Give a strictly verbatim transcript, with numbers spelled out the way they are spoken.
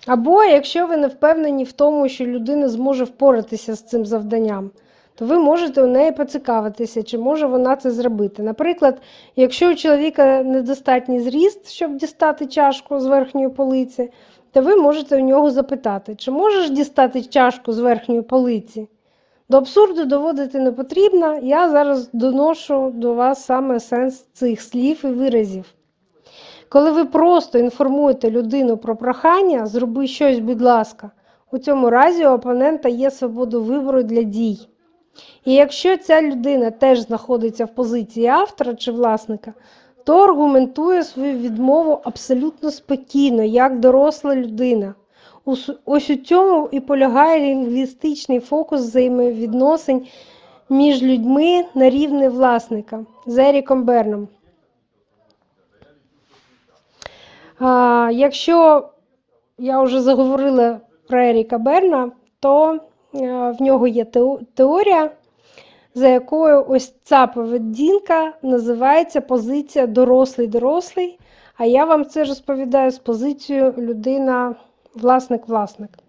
Або якщо ви не впевнені в тому, що людина зможе впоратися з цим завданням, то ви можете у неї поцікавитися, чи може вона це зробити. Наприклад, якщо у чоловіка недостатній зріст, щоб дістати чашку з верхньої полиці, то ви можете у нього запитати, чи можеш дістати чашку з верхньої полиці? До абсурду доводити не потрібно, я зараз доношу до вас саме сенс цих слів і виразів. Коли ви просто інформуєте людину про прохання, зроби щось, будь ласка, у цьому разі у опонента є свобода вибору для дій. І якщо ця людина теж знаходиться в позиції автора чи власника, то аргументує свою відмову абсолютно спокійно, як доросла людина. Ось у цьому і полягає лінгвістичний фокус взаємовідносин між людьми на рівні власника з Еріком Берном. А, якщо я вже заговорила про Еріка Берна, то а, в нього є теорія, за якою ось ця поведінка називається позиція дорослий-дорослий, а я вам це розповідаю з позицією людина-власник-власник.